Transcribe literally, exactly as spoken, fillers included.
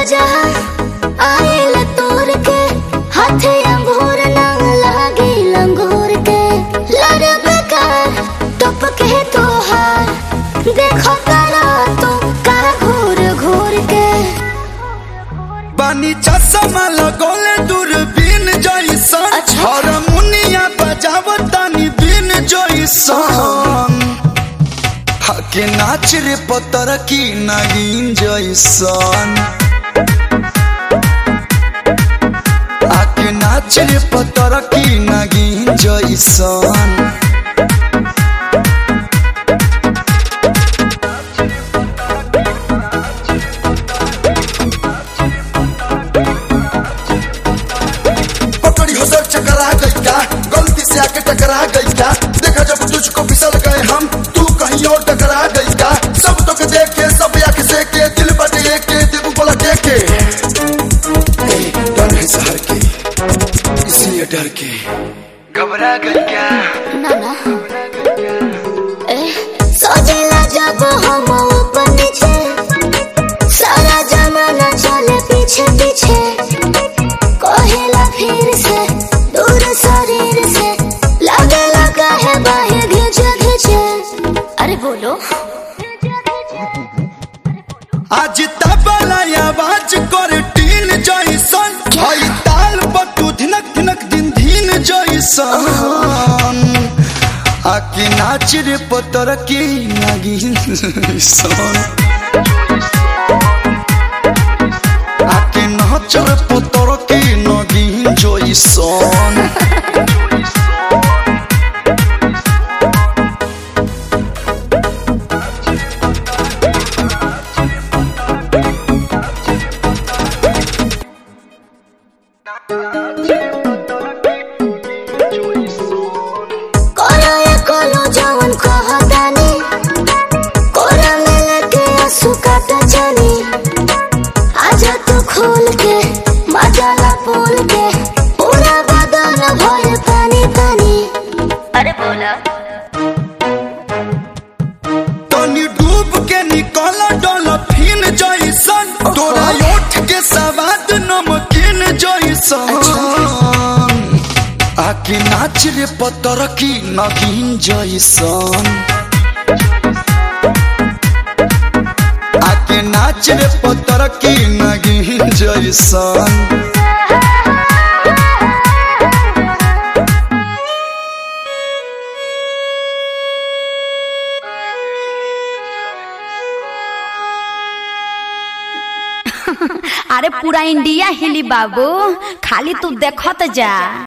राजा आयल तोर के हाथे अंगूर न लागे लंगूर के लड़बे का टप के तोहार देखो करा तो का घूर घूर के पानी चश्मा लगोले दूरबीन जैसन अच्छा। हारमोनिया बजावतानी बीन जैसन हके नाच रे पतर की नगीन जैसन आके नाच रे पतर की नगीन जैसन चकरा गई क्या गलती से आके टकरा गई क्या देखा जब तुझको फिसल गए हम तू कहीं और टकरा गई क्या सब तो के देखे सब आंख से के दिल बटे के दिल बोला के के डर है शहर के इसलिए डर के घबरा गई क्या ना ना ए सोचेला जब हम ऊपर नीचे सारा जमाना चले पीछे पीछे कहेला फिर से दूर शरीर से लगे लगा है बाहें घिंचे घिंचे अरे बोलो आज तबला आवाज कर टीन जैसन हई ताल बटू धिनक धिनक दिन धीन जैसन आके नाच रे पतर की नगीन जैसन आके नाच रे पतर की नगीन जैसन कोरा या कोलो जवन कहतानी कोरा में लेके आंसू काटा जानी आजा तू खोल के मजाला बोल के पूरा बदन भर पानी पानी अरे बोला तनी डूब के निकल डॉल्फिन जैसन तोरा ओठ के सवाद नमकीन जैसन आके नाच रे पतर की नगीन जैसन आके नाच रे पतर की नगीन जैसन अरे पूरा इंडिया हिली बाबू, खाली तू देखत जा।